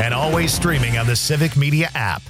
and always streaming on the Civic Media app.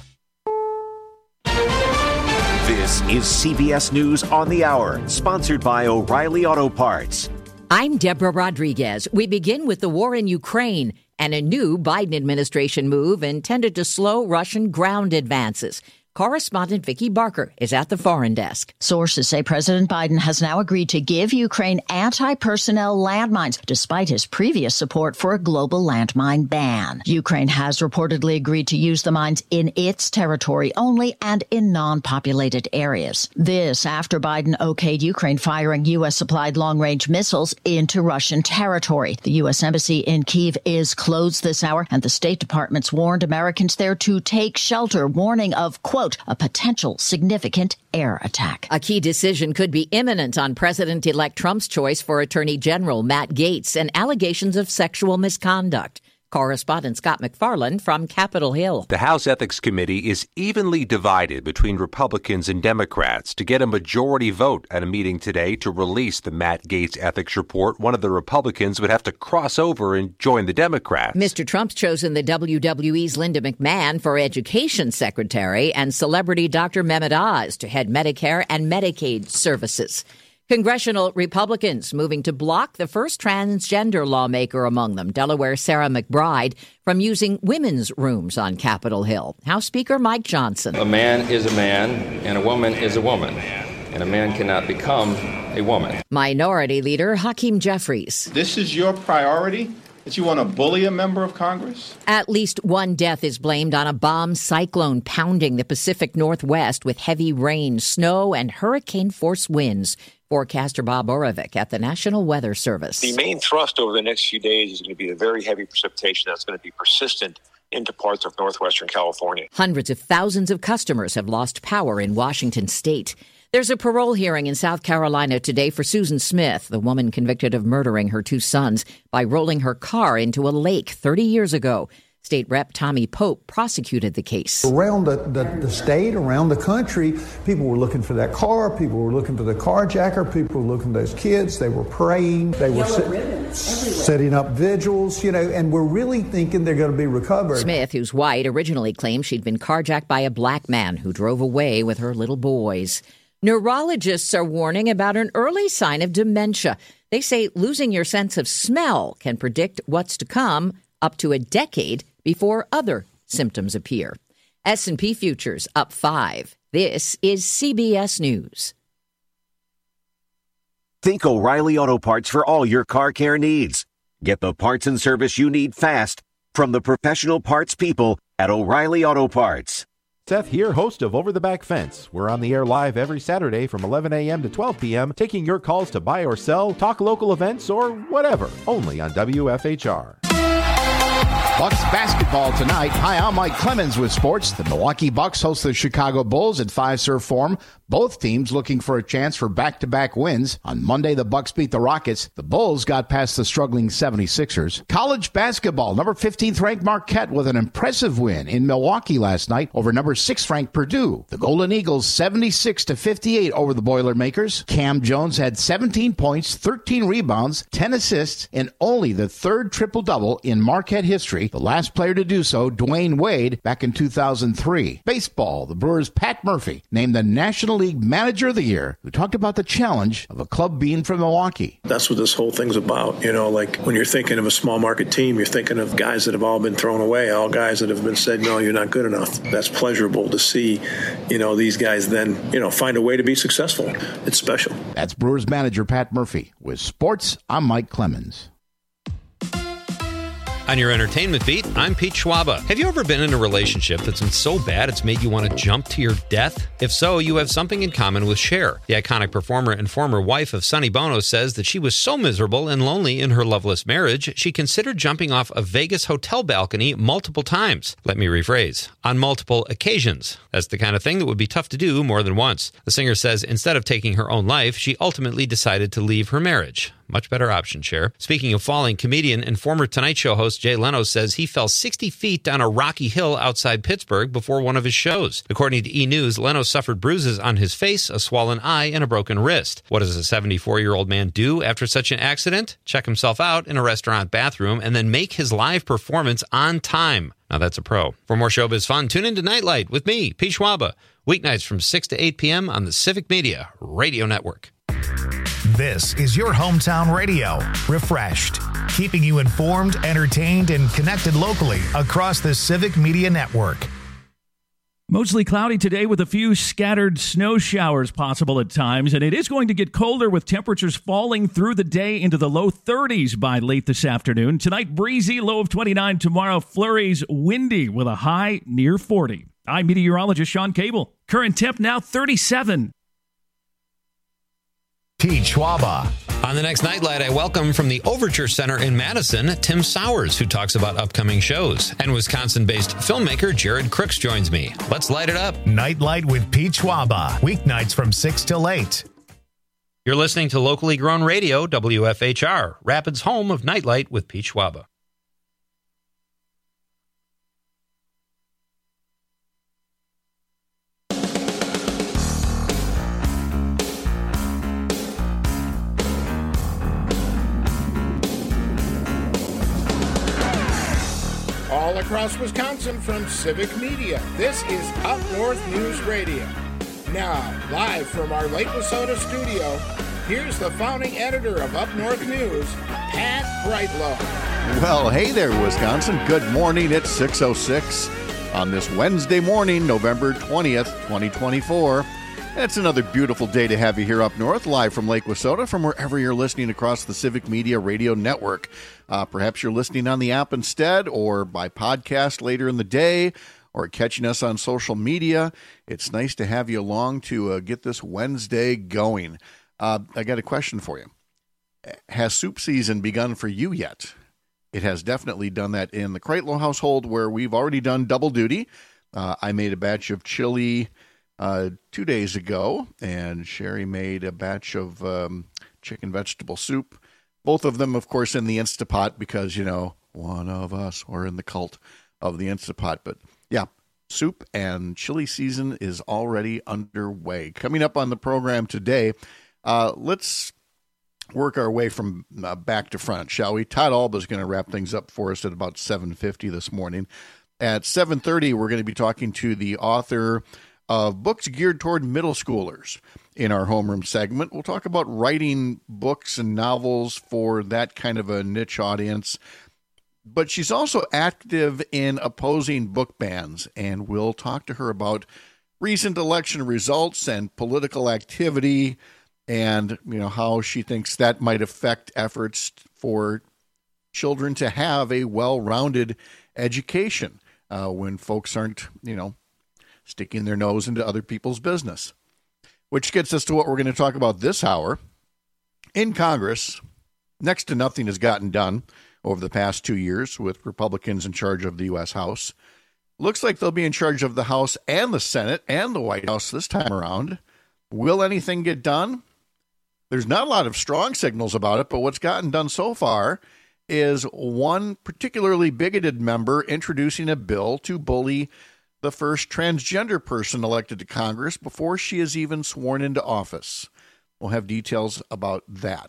This is CBS News on the Hour, sponsored by O'Reilly Auto Parts. I'm Deborah Rodriguez. We begin with the war in Ukraine and a new Biden administration move intended to slow Russian ground advances. Correspondent Vicki Barker is at the foreign desk. Sources say President Biden has now agreed to give Ukraine anti-personnel landmines, despite his previous support for a global landmine ban. Ukraine has reportedly agreed to use the mines in its territory only and in non-populated areas. This after Biden okayed Ukraine firing U.S.-supplied long-range missiles into Russian territory. The U.S. Embassy in Kyiv is closed this hour, and the State Department's warned Americans there to take shelter, warning of, quote, a potential significant air attack. A key decision could be imminent on President-elect Trump's choice for Attorney General Matt Gaetz and allegations of sexual misconduct. Correspondent Scott McFarland from Capitol Hill. The House Ethics Committee is evenly divided between Republicans and Democrats. To get a majority vote at a meeting today to release the Matt Gaetz ethics report, one of the Republicans would have to cross over and join the Democrats. Mr. Trump's chosen the WWE's Linda McMahon for Education Secretary and celebrity Dr. Mehmet Oz to head Medicare and Medicaid services. Congressional Republicans moving to block the first transgender lawmaker among them, Delaware Sarah McBride, from using women's rooms on Capitol Hill. House Speaker Mike Johnson. A man is a man and a woman is a woman, and a man cannot become a woman. Minority Leader Hakeem Jeffries. This is your priority? That you want to bully a member of Congress? At least one death is blamed on a bomb cyclone pounding the Pacific Northwest with heavy rain, snow, and hurricane-force winds. Forecaster Bob Oravec at the National Weather Service. The main thrust over the next few days is going to be the very heavy precipitation that's going to be persistent into parts of northwestern California. Hundreds of thousands of customers have lost power in Washington state. There's a parole hearing in South Carolina today for Susan Smith, the woman convicted of murdering her two sons by rolling her car into a lake 30 years ago. State Rep Tommy Pope prosecuted the case. Around the state, around the country, people were looking for that car. People were looking for the carjacker. People were looking for those kids. They were praying. They were setting up vigils, and we're really thinking they're going to be recovered. Smith, who's white, originally claimed she'd been carjacked by a black man who drove away with her little boys. Neurologists are warning about an early sign of dementia. They say losing your sense of smell can predict what's to come up to a decade before other symptoms appear. S&P futures up 5. This is CBS News. Think O'Reilly Auto Parts for all your car care needs. Get the parts and service you need fast from the professional parts people at O'Reilly Auto Parts. Seth here, host of Over the Back Fence. We're on the air live every Saturday from 11 a.m. to 12 p.m., taking your calls to buy or sell, talk local events, or whatever, only on WFHR. Bucks basketball tonight. Hi, I'm Mike Clemens with sports. The Milwaukee Bucks host the Chicago Bulls at Fiserv Forum. Both teams looking for a chance for back-to-back wins. On Monday, the Bucks beat the Rockets. The Bulls got past the struggling 76ers. College basketball, number 15th ranked Marquette with an impressive win in Milwaukee last night over number 6th ranked Purdue. The Golden Eagles 76-58 over the Boilermakers. Cam Jones had 17 points, 13 rebounds, 10 assists, and only the third triple-double in Marquette history. The last player to do so, Dwayne Wade, back in 2003. Baseball, the Brewers' Pat Murphy named the National League Manager of the Year, who talked about the challenge of a club being from Milwaukee. That's what this whole thing's about. Like when you're thinking of a small market team, you're thinking of guys that have all been thrown away, all guys that have been said, no, you're not good enough. That's pleasurable to see, these guys then, find a way to be successful. It's special. That's Brewers manager Pat Murphy. With sports, I'm Mike Clemens. On your entertainment beat, I'm Pete Schwaba. Have you ever been in a relationship that's been so bad it's made you want to jump to your death? If so, you have something in common with Cher. The iconic performer and former wife of Sonny Bono says that she was so miserable and lonely in her loveless marriage, she considered jumping off a Vegas hotel balcony multiple times. Let me rephrase, on multiple occasions. That's the kind of thing that would be tough to do more than once. The singer says instead of taking her own life, she ultimately decided to leave her marriage. Much better option, Cher. Speaking of falling, comedian and former Tonight Show host Jay Leno says he fell 60 feet down a rocky hill outside Pittsburgh before one of his shows. According to E! News, Leno suffered bruises on his face, a swollen eye, and a broken wrist. What does a 74-year-old man do after such an accident? Check himself out in a restaurant bathroom and then make his live performance on time. Now that's a pro. For more showbiz fun, tune into Nightlight with me, Pete Schwaba, weeknights from 6 to 8 p.m. on the Civic Media Radio Network. This is your hometown radio, Refreshed, keeping you informed, entertained, and connected locally across the Civic Media Network. Mostly cloudy today with a few scattered snow showers possible at times, and it is going to get colder with temperatures falling through the day into the low 30s by late this afternoon. Tonight, breezy, low of 29. Tomorrow, flurries, windy with a high near 40. I'm meteorologist Sean Cable. Current temp now 37. Pete Schwaba. On the next Nightlight, I welcome from the Overture Center in Madison, Tim Sowers, who talks about upcoming shows. And Wisconsin-based filmmaker Jared Crooks joins me. Let's light it up. Nightlight with Pete Schwaba, weeknights from 6 till 8. You're listening to locally grown radio, WFHR, Rapids' home of Nightlight with Pete Schwaba. All across Wisconsin from Civic Media, this is Up North News Radio. Now, live from our Lake Wissota studio, here's the founding editor of Up North News, Pat Brightlow. Well, hey there, Wisconsin. Good morning. It's 6:06 on this Wednesday morning, November 20th, 2024. It's another beautiful day to have you here up north, live from Lake Wissota, from wherever you're listening across the Civic Media Radio Network. Perhaps you're listening on the app instead, or by podcast later in the day, or catching us on social media. It's nice to have you along to get this Wednesday going. I got a question for you. Has soup season begun for you yet? It has definitely done that in the Kreitlow household, where we've already done double duty. I made a batch of chili 2 days ago, and Sherry made a batch of chicken vegetable soup. Both of them, of course, in the Instapot, because, you know, one of us are in the cult of the Instapot. But yeah, soup and chili season is already underway. Coming up on the program today, let's work our way from back to front, shall we? Todd Alba is going to wrap things up for us at about 7:50 this morning. At 7:30, we're going to be talking to the author of books geared toward middle schoolers in our homeroom segment. We'll talk about writing books and novels for that kind of a niche audience. But she's also active in opposing book bans, and we'll talk to her about recent election results and political activity, and how she thinks that might affect efforts for children to have a well-rounded education when folks aren't, sticking their nose into other people's business. Which gets us to what we're going to talk about this hour. In Congress, next to nothing has gotten done over the past 2 years with Republicans in charge of the U.S. House. Looks like they'll be in charge of the House and the Senate and the White House this time around. Will anything get done? There's not a lot of strong signals about it, but what's gotten done so far is one particularly bigoted member introducing a bill to bully the first transgender person elected to Congress before she is even sworn into office. We'll have details about that.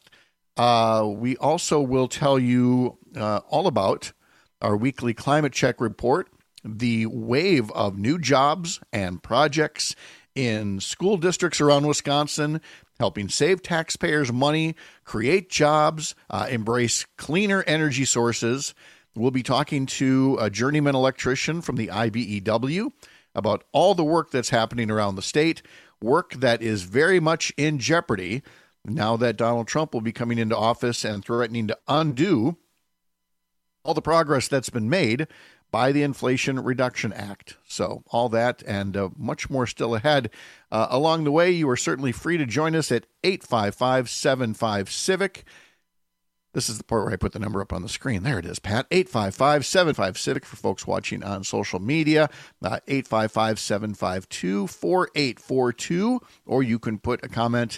We also will tell you all about our weekly climate check report, the wave of new jobs and projects in school districts around Wisconsin, helping save taxpayers money, create jobs, embrace cleaner energy sources. We'll be talking to a journeyman electrician from the IBEW about all the work that's happening around the state, work that is very much in jeopardy now that Donald Trump will be coming into office and threatening to undo all the progress that's been made by the Inflation Reduction Act. So all that and much more still ahead. Along the way, you are certainly free to join us at 855-75-CIVIC. This is the part where I put the number up on the screen. There it is, Pat. 855-75-CIVIC for folks watching on social media. 855-752-4842. Or you can put a comment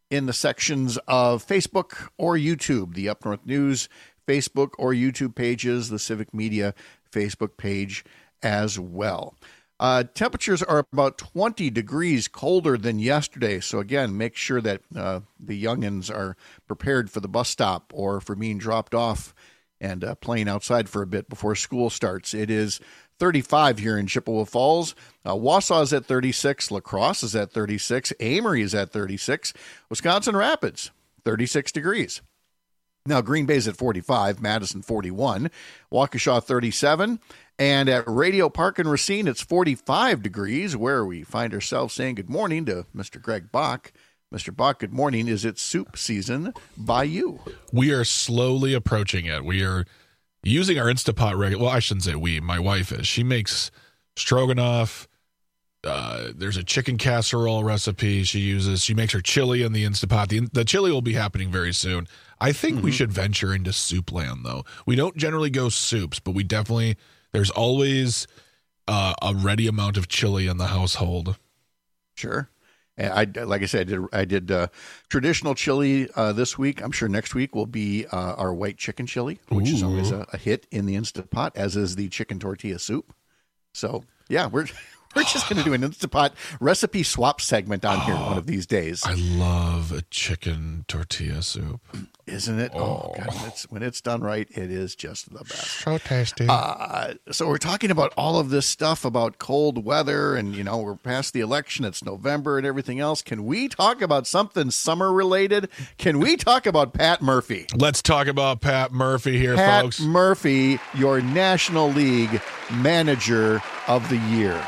in the sections of Facebook or YouTube, the Up North News Facebook or YouTube pages, the Civic Media Facebook page as well. Temperatures are about 20 degrees colder than yesterday. So, again, make sure that the youngins are prepared for the bus stop or for being dropped off and playing outside for a bit before school starts. It is 35 here in Chippewa Falls. Wausau is at 36. La Crosse is at 36. Amory is at 36. Wisconsin Rapids, 36 degrees. Now, Green Bay's at 45, Madison 41, Waukesha 37, and at Radio Park in Racine, it's 45 degrees, where we find ourselves saying good morning to Mr. Greg Bach. Mr. Bach, good morning. Is it soup season by you? We are slowly approaching it. We are using our Instapot regular. Well, I shouldn't say we. My wife is. She makes stroganoff. There's a chicken casserole recipe she uses. She makes her chili in the Instapot. The chili will be happening very soon. I think we should venture into soup land, though. We don't generally go soups, but we definitely, there's always a ready amount of chili in the household. Sure. And like I said, I did traditional chili this week. I'm sure next week will be our white chicken chili, which is always a hit in the Instapot, as is the chicken tortilla soup. So, yeah, we're just going to do an Instapot recipe swap segment on here one of these days. I love a chicken tortilla soup. Isn't it? Oh God, when it's done right, it is just the best. So tasty. So we're talking about all of this stuff about cold weather, and, we're past the election. It's November and everything else. Can we talk about something summer-related? Can we talk about Pat Murphy? Let's talk about Pat Murphy here, folks. Pat Murphy, your National League Manager of the Year.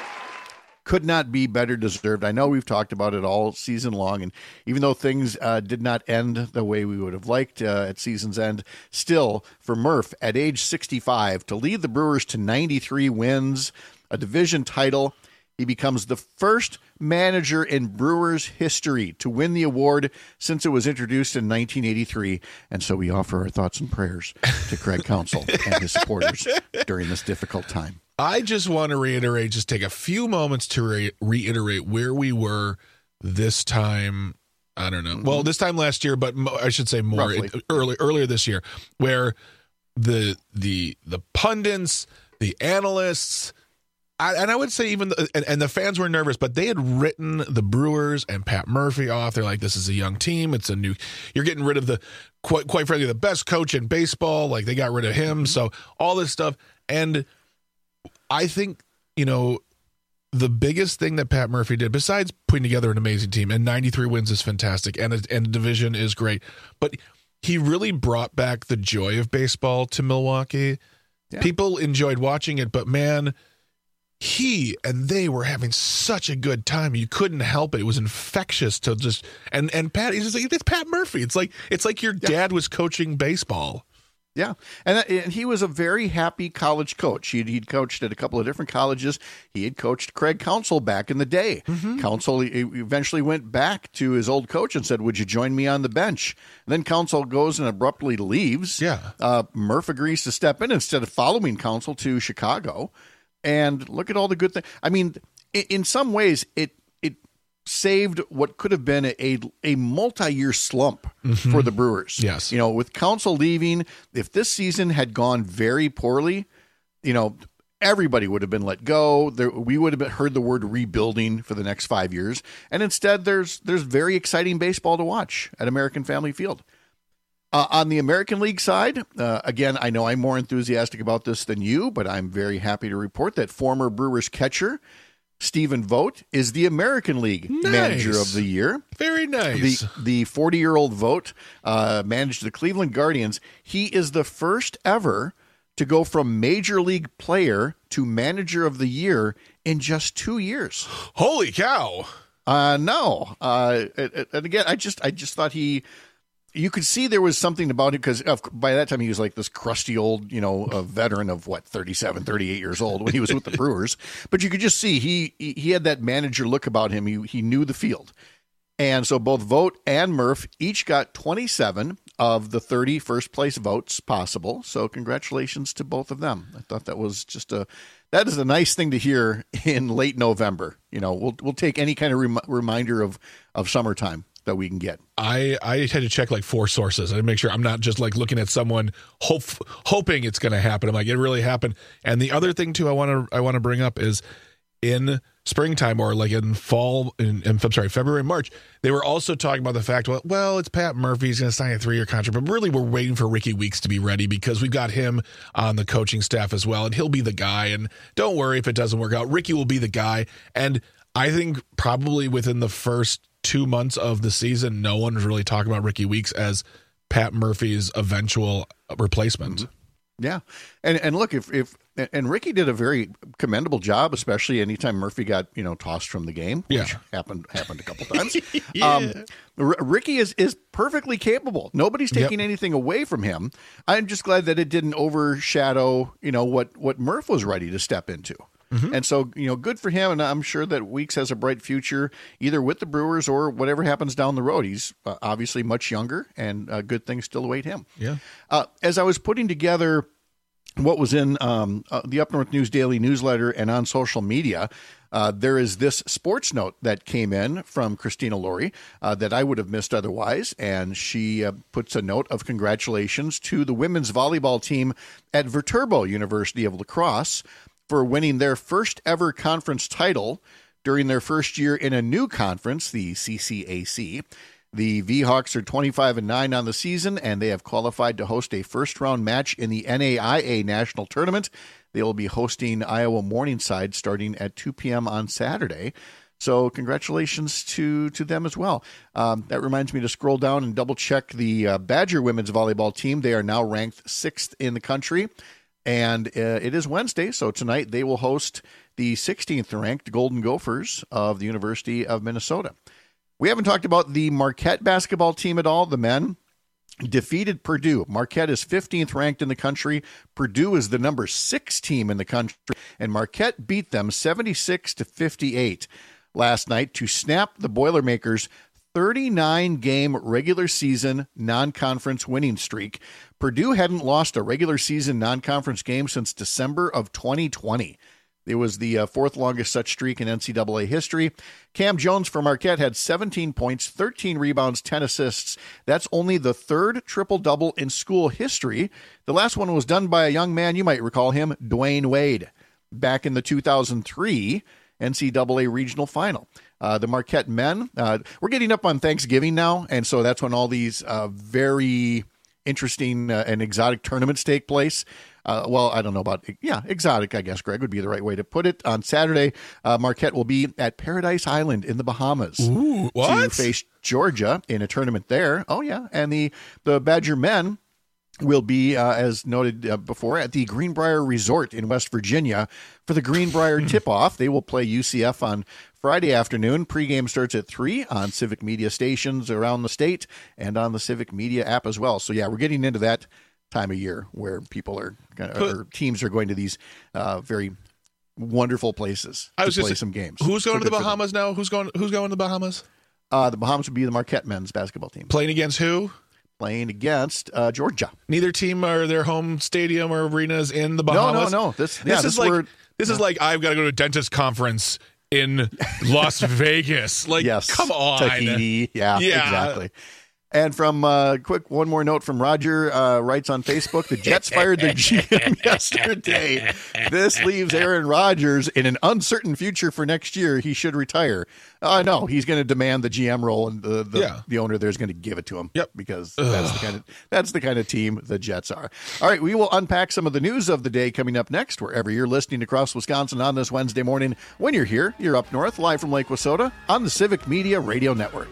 Could not be better deserved. I know we've talked about it all season long, and even though things did not end the way we would have liked at season's end, still, for Murph, at age 65, to lead the Brewers to 93 wins, a division title, he becomes the first manager in Brewers history to win the award since it was introduced in 1983, and so we offer our thoughts and prayers to Craig Counsell and his supporters during this difficult time. I just want to just take a few moments to reiterate where we were this time. I don't know. Well, this time last year, but I should say more earlier this year, where the pundits, the analysts, and I would say even and the fans were nervous, but they had written the Brewers and Pat Murphy off. They're like, this is a young team. It's a new. You're getting rid of the quite frankly the best coach in baseball. Like, they got rid of him. So all this stuff. And I think, the biggest thing that Pat Murphy did, besides putting together an amazing team, and 93 wins is fantastic, and a division is great, but he really brought back the joy of baseball to Milwaukee. Yeah. People enjoyed watching it, but man, he and they were having such a good time. You couldn't help it. It was infectious to just and Pat. He's just like, it's Pat Murphy. It's like your dad was coaching baseball. Yeah, and he was a very happy college coach. He'd coached at a couple of different colleges. He had coached Craig Counsell back in the day. Counsell eventually went back to his old coach and said, would you join me on the bench? And then Counsell goes and abruptly leaves. Yeah. Murph agrees to step in instead of following Counsell to Chicago. And look at all the good things. I mean, in some ways, it saved what could have been a multi-year slump for the Brewers. Yes. With Counsell leaving, if this season had gone very poorly, everybody would have been let go. We would have heard the word rebuilding for the next 5 years. And instead, there's very exciting baseball to watch at American Family Field. On the American League side, again, I know I'm more enthusiastic about this than you, but I'm very happy to report that former Brewers catcher Stephen Vogt is the American League Manager of the Year. Very nice. The 40-year-old Vogt managed the Cleveland Guardians. He is the first ever to go from Major League Player to Manager of the Year in just 2 years. Holy cow! No. And again, I just thought you could see there was something about it because by that time he was like this crusty old, a veteran of 37, 38 years old when he was with the Brewers. But you could just see he had that manager look about him. He knew the field. And so both Vogt and Murph each got 27 of the 30 first place votes possible. So congratulations to both of them. I thought that was that is a nice thing to hear in late November. We'll take any kind of reminder of summertime. that we can get. I had to check like 4 sources. I had to make sure I'm not just like looking at someone hoping it's going to happen. I'm like, it really happened. And the other thing too, I want to bring up is in springtime or like in fall, February and March, they were also talking about the fact, well, it's Pat Murphy. He's going to sign a 3-year contract, but really we're waiting for Ricky Weeks to be ready because we've got him on the coaching staff as well, and he'll be the guy. And don't worry if it doesn't work out. Ricky will be the guy. And I think probably within the first 2 months of the season, no one was really talking about Ricky Weeks as Pat Murphy's eventual replacement. Mm-hmm. Yeah. And look, if Ricky did a very commendable job, especially anytime Murphy got, tossed from the game, which happened a couple times. Ricky is perfectly capable. Nobody's taking anything away from him. I'm just glad that it didn't overshadow, what Murph was ready to step into. Mm-hmm. And so, good for him. And I'm sure that Weeks has a bright future either with the Brewers or whatever happens down the road. He's obviously much younger and good things still await him. Yeah. As I was putting together what was in the Up North News Daily newsletter and on social media, there is this sports note that came in from Christina Laurie that I would have missed otherwise. And she puts a note of congratulations to the women's volleyball team at Viterbo University of La Crosse for winning their first ever conference title during their first year in a new conference, the CCAC. The V-Hawks are 25-9 on the season, and they have qualified to host a first-round match in the NAIA National Tournament. They will be hosting Iowa Morningside starting at 2 p.m. on Saturday. So congratulations to them as well. That reminds me to scroll down and double-check the Badger women's volleyball team. They are now ranked 6th in the country, and it is Wednesday, so tonight they will host the 16th-ranked Golden Gophers of the University of Minnesota. We haven't talked about the Marquette basketball team at all. The men defeated Purdue. Marquette is 15th ranked in the country. Purdue is the number 6 team in the country, and Marquette beat them 76-58 last night to snap the Boilermakers' 39-game regular season non-conference winning streak. Purdue hadn't lost a regular season non-conference game since December of 2020. It was the 4th longest such streak in NCAA history. Cam Jones for Marquette had 17 points, 13 rebounds, 10 assists. That's only the 3rd triple-double in school history. The last one was done by a young man, you might recall him, Dwayne Wade, back in the 2003 NCAA regional final. The Marquette men, we're getting up on Thanksgiving now, and so that's when all these very interesting and exotic tournaments take place. Well, I don't know about, exotic, I guess, Greg, would be the right way to put it. On Saturday, Marquette will be at Paradise Island in the Bahamas to face Georgia in a tournament there. Oh, yeah. And the Badger men will be, as noted before, at the Greenbrier Resort in West Virginia for the Greenbrier tip-off. They will play UCF on Friday afternoon. Pregame starts at 3 on Civic Media stations around the state and on the Civic Media app as well. So, yeah, we're getting into that time of year where people are or teams are going to these very wonderful places to play some games. Who's going to the Bahamas now? Who's going to the Bahamas? The Bahamas would be the Marquette men's basketball team. Playing against who? Playing against Georgia. Neither team or their home stadium or arenas in the Bahamas. No. This is like I've got to go to a dentist conference in Las Vegas. Like, yes, come on, Tahiti. Yeah, exactly. And from quick one more note from Roger, writes on Facebook, the Jets fired their GM yesterday. This leaves Aaron Rodgers in an uncertain future for next year. He should retire. No, he's going to demand the GM role, and the owner there is going to give it to him. Yep, because that's the kind of team the Jets are. All right, we will unpack some of the news of the day coming up next. Wherever you're listening across Wisconsin on this Wednesday morning, when you're here, you're up north, live from Lake Wissota on the Civic Media Radio Network.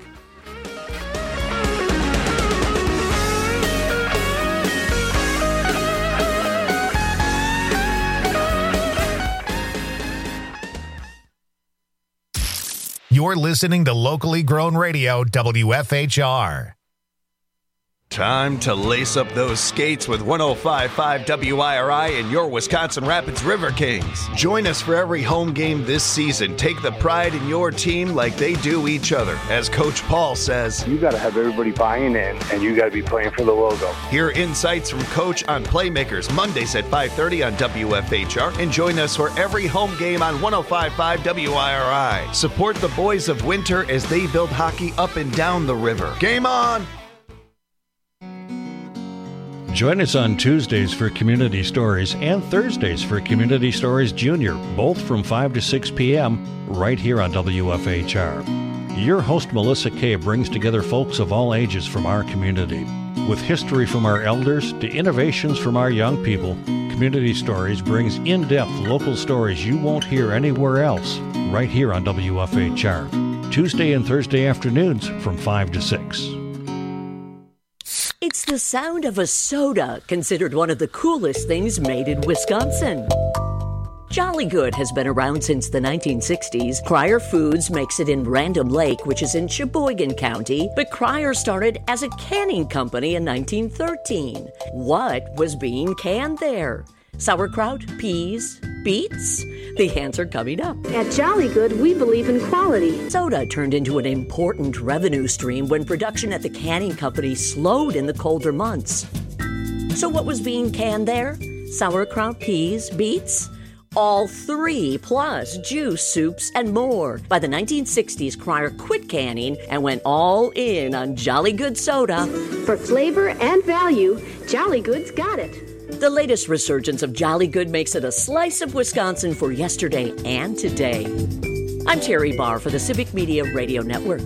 You're listening to locally grown radio WFHR. Time to lace up those skates with 105.5 WIRI and your Wisconsin Rapids River Kings. Join us for every home game this season. Take the pride in your team like they do each other. As Coach Paul says, you got to have everybody buying in, and you got to be playing for the logo. Hear insights from Coach on Playmakers Mondays at 5:30 on WFHR, and join us for every home game on 105.5 WIRI. Support the boys of Winter as they build hockey up and down the river. Game on! Join us on Tuesdays for Community Stories and Thursdays for Community Stories Junior, both from 5 to 6 p.m. right here on WFHR. Your host, Melissa Kay, brings together folks of all ages from our community. With history from our elders to innovations from our young people, Community Stories brings in-depth local stories you won't hear anywhere else right here on WFHR. Tuesday and Thursday afternoons from 5 to 6. It's the sound of a soda, considered one of the coolest things made in Wisconsin. Jolly Good has been around since the 1960s. Cryer Foods makes it in Random Lake, which is in Sheboygan County, but Cryer started as a canning company in 1913. What was being canned there? Sauerkraut, peas, beets? The answer coming up. At Jolly Good, we believe in quality. Soda turned into an important revenue stream when production at the canning company slowed in the colder months. So what was being canned there? Sauerkraut, peas, beets? All three, plus juice, soups, and more. By the 1960s, Cryer quit canning and went all in on Jolly Good soda. For flavor and value, Jolly Good's got it. The latest resurgence of Jolly Good makes it a slice of Wisconsin for yesterday and today. I'm Terry Barr for the Civic Media Radio Network.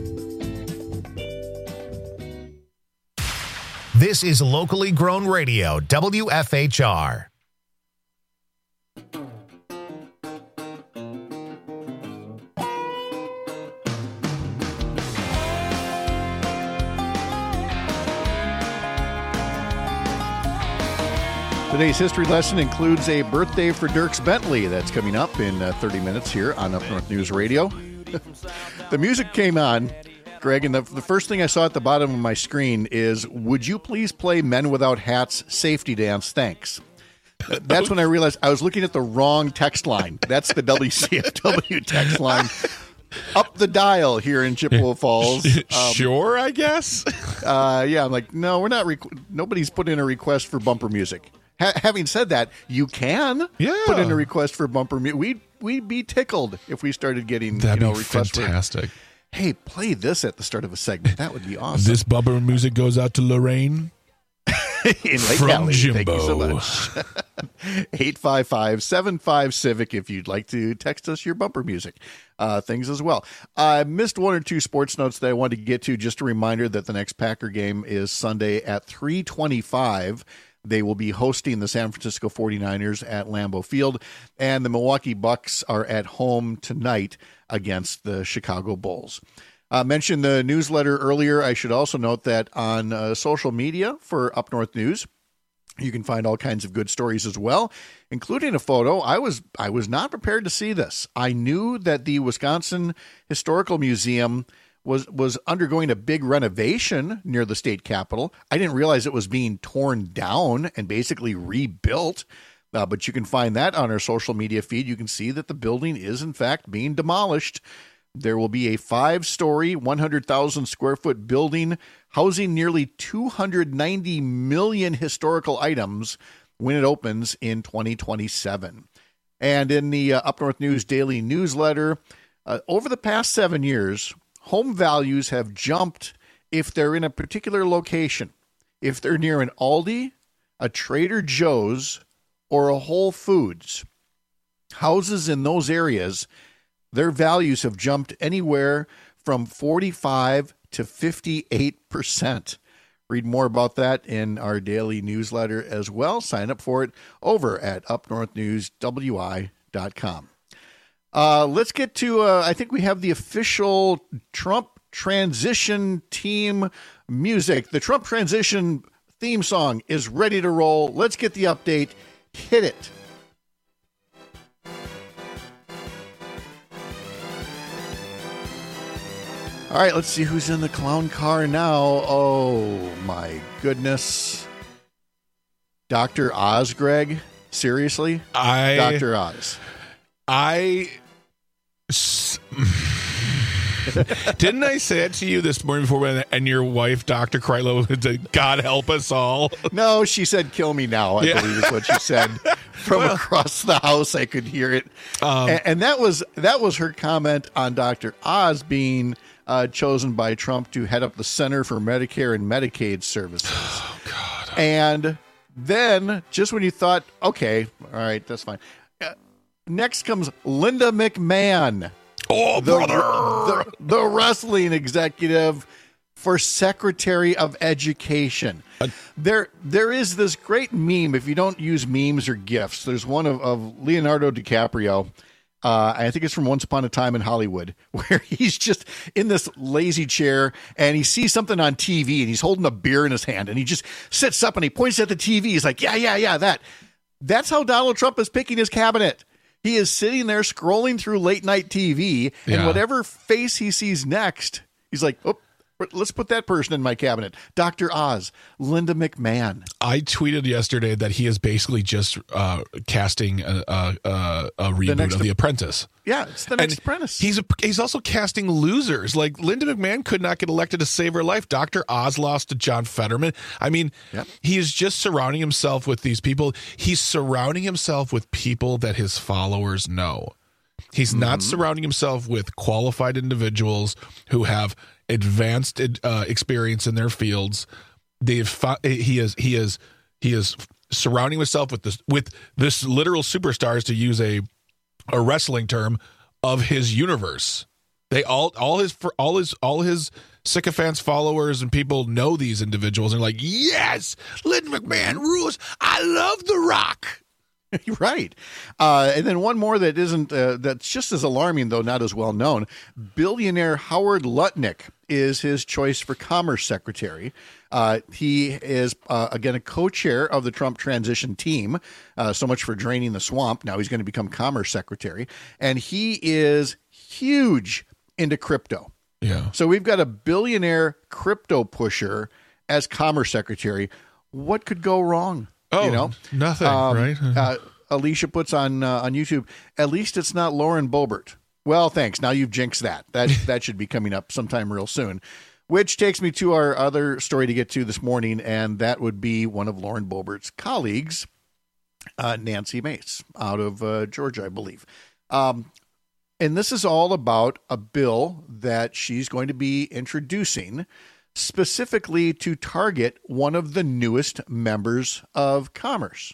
This is locally grown radio, WFHR. Today's history lesson includes a birthday for Dierks Bentley. That's coming up in 30 minutes here on Up North News Radio. The music came on, Greg, and the first thing I saw at the bottom of my screen is, would you please play Men Without Hats Safety Dance? Thanks. That's when I realized I was looking at the wrong text line. That's the WCFW text line. Up the dial here in Chippewa Falls. Sure, I guess. Yeah, I'm like, no, we're not. Nobody's put in a request for bumper music. Having said that, you can put in a request for bumper music. We'd be tickled if we started getting requests. Fantastic. Hey, play this at the start of a segment. That would be awesome. This bumper music goes out to Lorraine. In Lake From Valley. Jimbo. Thank you so much. 855-75-CIVIC if you'd like to text us your bumper music things as well. I missed one or two sports notes that I wanted to get to. Just a reminder that the next Packer game is Sunday at 3:25. They will be hosting the San Francisco 49ers at Lambeau Field, and the Milwaukee Bucks are at home tonight against the Chicago Bulls. I mentioned the newsletter earlier. I should also note that on social media for Up North News, you can find all kinds of good stories as well, including a photo. I was not prepared to see this. I knew that the Wisconsin Historical Museum was undergoing a big renovation near the state capitol. I didn't realize it was being torn down and basically rebuilt. But you can find that on our social media feed. You can see that the building is, in fact, being demolished. There will be a 5-story, 100,000 square foot building housing nearly 290 million historical items when it opens in 2027. And in the Up North News Daily newsletter, over the past 7 years, home values have jumped if they're in a particular location. If they're near an Aldi, a Trader Joe's, or a Whole Foods. Houses in those areas, their values have jumped anywhere from 45 to 58%. Read more about that in our daily newsletter as well. Sign up for it over at upnorthnewswi.com. Let's get to, I think we have the official Trump transition team music. The Trump transition theme song is ready to roll. Let's get the update. Hit it. All right, let's see who's in the clown car now. Oh, my goodness. Dr. Oz, Greg? Seriously? Dr. Oz. Didn't I say it to you this morning before, and your wife, Dr. Krylo, said, God help us all? No, she said, kill me now, I believe is what she said. From across the house, I could hear it. And that was her comment on Dr. Oz being chosen by Trump to head up the Center for Medicare and Medicaid Services. Oh, God. And then, just when you thought, okay, all right, that's fine. Next comes Linda McMahon. Oh, brother! The wrestling executive for Secretary of Education. There is this great meme, if you don't use memes or GIFs. There's one of Leonardo DiCaprio. I think it's from Once Upon a Time in Hollywood, where he's just in this lazy chair and he sees something on TV and he's holding a beer in his hand and he just sits up and he points at the TV. He's like, yeah, that. That's how Donald Trump is picking his cabinet. He is sitting there scrolling through late night TV, and whatever face he sees next, he's like, oh, let's put that person in my cabinet. Dr. Oz, Linda McMahon. I tweeted yesterday that he is basically just casting a reboot of The Apprentice. Yeah, it's the next Apprentice. He's also casting losers. Like, Linda McMahon could not get elected to save her life. Dr. Oz lost to John Fetterman. I mean, he is just surrounding himself with these people. He's surrounding himself with people that his followers know. He's not surrounding himself with qualified individuals who have advanced experience in their fields. He is surrounding himself with this literal superstars, to use a wrestling term, of his universe. They all his sycophants, followers, and people know these individuals and are like, yes, Linda McMahon rules. I love The Rock. Right. And then one more that isn't, that's just as alarming, though not as well known. Billionaire Howard Lutnick is his choice for Commerce Secretary. He is, again, a co-chair of the Trump transition team. So much for draining the swamp. Now he's going to become Commerce Secretary. And he is huge into crypto. Yeah. So we've got a billionaire crypto pusher as Commerce Secretary. What could go wrong? Oh, nothing, right? Alicia puts on YouTube, at least it's not Lauren Boebert. Well, thanks. Now you've jinxed that. That should be coming up sometime real soon, which takes me to our other story to get to this morning, and that would be one of Lauren Boebert's colleagues, Nancy Mace, out of Georgia, I believe. And this is all about a bill that she's going to be introducing specifically to target one of the newest members of Congress.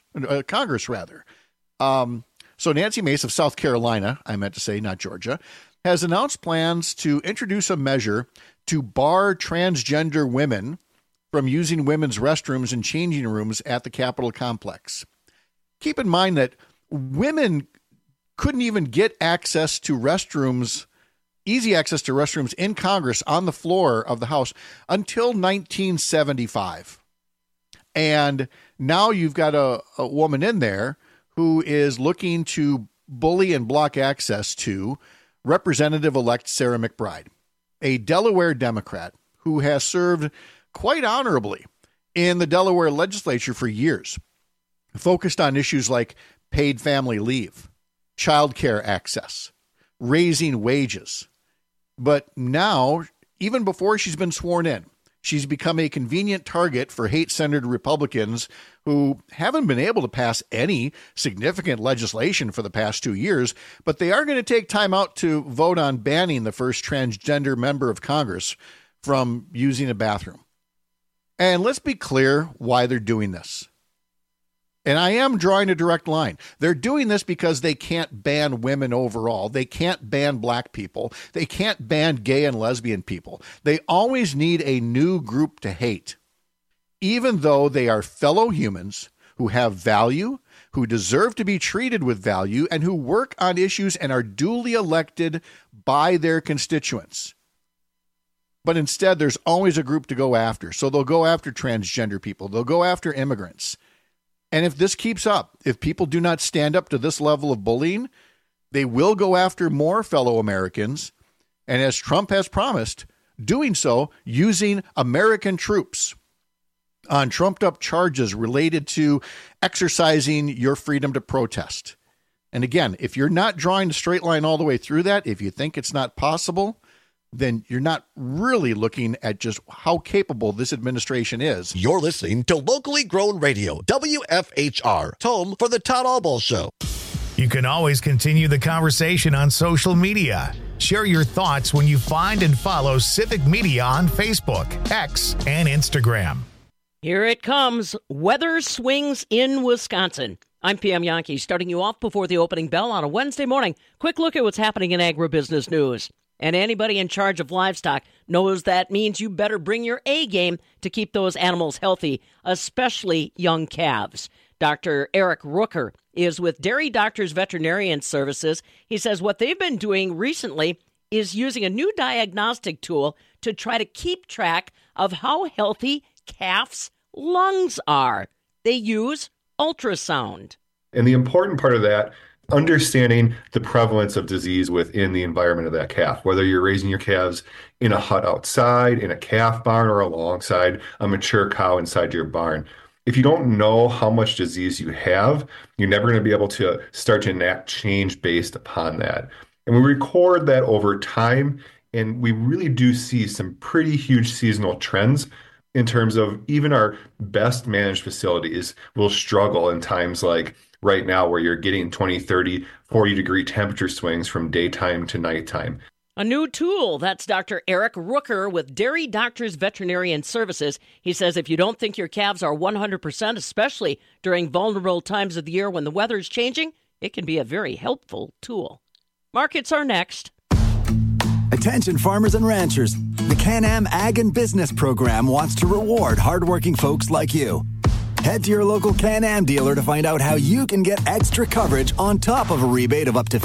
So Nancy Mace of South Carolina, I meant to say, not Georgia, has announced plans to introduce a measure to bar transgender women from using women's restrooms and changing rooms at the Capitol complex. Keep in mind that women couldn't even get access to restrooms, easy access to restrooms in Congress on the floor of the House until 1975. And now you've got a woman in there who is looking to bully and block access to Representative-elect Sarah McBride, a Delaware Democrat who has served quite honorably in the Delaware legislature for years, focused on issues like paid family leave, child care access, raising wages. But now, even before she's been sworn in, she's become a convenient target for hate-centered Republicans who haven't been able to pass any significant legislation for the past 2 years, but they are going to take time out to vote on banning the first transgender member of Congress from using a bathroom. And let's be clear why they're doing this. And I am drawing a direct line. They're doing this because they can't ban women overall. They can't ban black people. They can't ban gay and lesbian people. They always need a new group to hate, even though they are fellow humans who have value, who deserve to be treated with value, and who work on issues and are duly elected by their constituents. But instead, there's always a group to go after. So they'll go after transgender people. They'll go after immigrants. And if this keeps up, if people do not stand up to this level of bullying, they will go after more fellow Americans. And as Trump has promised, doing so using American troops on trumped-up charges related to exercising your freedom to protest. And again, if you're not drawing a straight line all the way through that, if you think it's not possible, then you're not really looking at just how capable this administration is. You're listening to locally grown radio, WFHR, home for the Todd Albaugh Show. You can always continue the conversation on social media. Share your thoughts when you find and follow Civic Media on Facebook, X, and Instagram. Here it comes. Weather swings in Wisconsin. I'm PM Yankee, starting you off before the opening bell on a Wednesday morning. Quick look at what's happening in agribusiness news. And anybody in charge of livestock knows that means you better bring your A game to keep those animals healthy, especially young calves. Dr. Eric Rooker is with Dairy Doctors Veterinarian Services. He says what they've been doing recently is using a new diagnostic tool to try to keep track of how healthy calves' lungs are. They use ultrasound. And the important part of that, understanding the prevalence of disease within the environment of that calf, whether you're raising your calves in a hut outside, in a calf barn, or alongside a mature cow inside your barn. If you don't know how much disease you have, you're never going to be able to start to enact change based upon that. And we record that over time, and we really do see some pretty huge seasonal trends in terms of even our best managed facilities will struggle in times like right now where you're getting 20, 30, 40 degree temperature swings from daytime to nighttime. A new tool. That's Dr. Eric Rooker with Dairy Doctors Veterinarian Services. He says if you don't think your calves are 100%, especially during vulnerable times of the year when the weather is changing, it can be a very helpful tool. Markets are next. Attention farmers and ranchers. The Can-Am Ag and Business Program wants to reward hardworking folks like you. Head to your local Can-Am dealer to find out how you can get extra coverage on top of a rebate of up to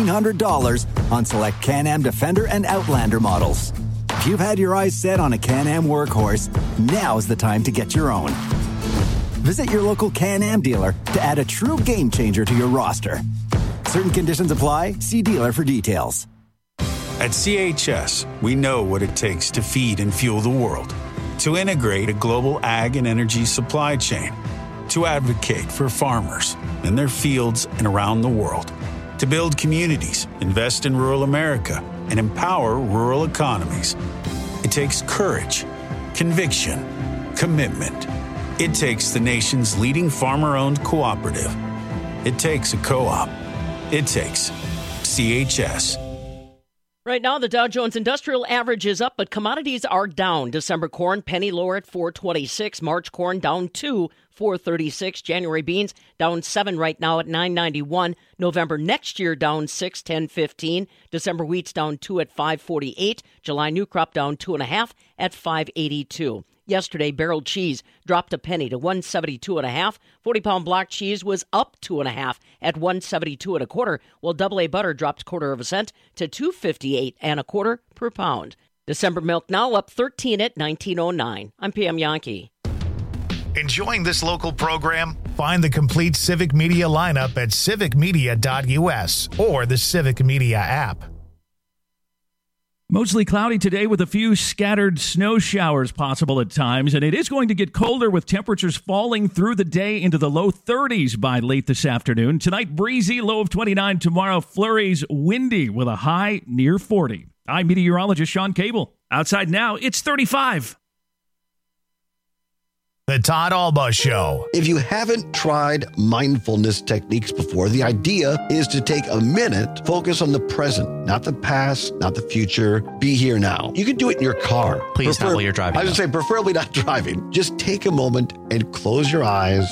$1,500 on select Can-Am Defender and Outlander models. If you've had your eyes set on a Can-Am workhorse, now's the time to get your own. Visit your local Can-Am dealer to add a true game changer to your roster. Certain conditions apply. See dealer for details. At CHS, we know what it takes to feed and fuel the world, to integrate a global ag and energy supply chain, to advocate for farmers in their fields and around the world, to build communities, invest in rural America, and empower rural economies. It takes courage, conviction, commitment. It takes the nation's leading farmer-owned cooperative. It takes a co-op. It takes CHS. Right now, the Dow Jones Industrial Average is up, but commodities are down. December corn, penny lower at $4.26. March corn down 2, $4.36. January beans down 7 right now at $9.91. November next year down 6, $10.15. December wheat's down 2 at $5.48. July new crop down 2.5 at $5.82. Yesterday, barrel cheese dropped a penny to $1.72.5. 40-pound block cheese was up 2.5 at $1.72 while AA butter dropped 1/4 cent to $2.58 per pound. December milk now up 13 at $19.09. I'm PM Yankee. Enjoying this local program? Find the complete Civic Media lineup at civicmedia.us or the Civic Media app. Mostly cloudy today with a few scattered snow showers possible at times, and it is going to get colder with temperatures falling through the day into the low 30s by late this afternoon. Tonight, breezy, low of 29. Tomorrow, flurries, windy with a high near 40. I'm meteorologist Sean Cable. Outside now, it's 35. The Todd Albaugh Show. If you haven't tried mindfulness techniques before, the idea is to take a minute, focus on the present, not the past, not the future. Be here now. You can do it in your car. Please not while you're driving. I was going to say, preferably not driving. Just take a moment and close your eyes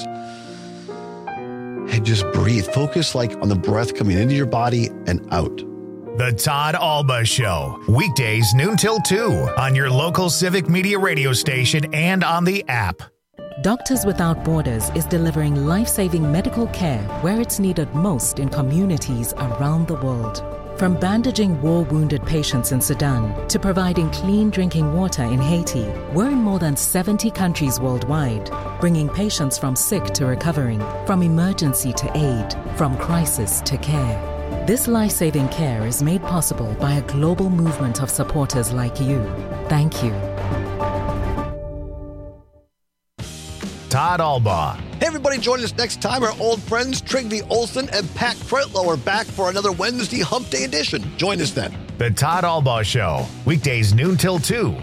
and just breathe. Focus like on the breath coming into your body and out. The Todd Albaugh Show. Weekdays noon till 2 on your local Civic Media radio station and on the app. Doctors Without Borders is delivering life-saving medical care where it's needed most in communities around the world. From bandaging war-wounded patients in Sudan to providing clean drinking water in Haiti, we're in more than 70 countries worldwide, bringing patients from sick to recovering, from emergency to aid, from crisis to care. This life-saving care is made possible by a global movement of supporters like you. Thank you. Todd Albaugh. Hey, everybody, join us next time. Our old friends Trigby Olson and Pat Cretlow are back for another Wednesday Hump Day edition. Join us then. The Todd Albaugh Show, weekdays noon till 2.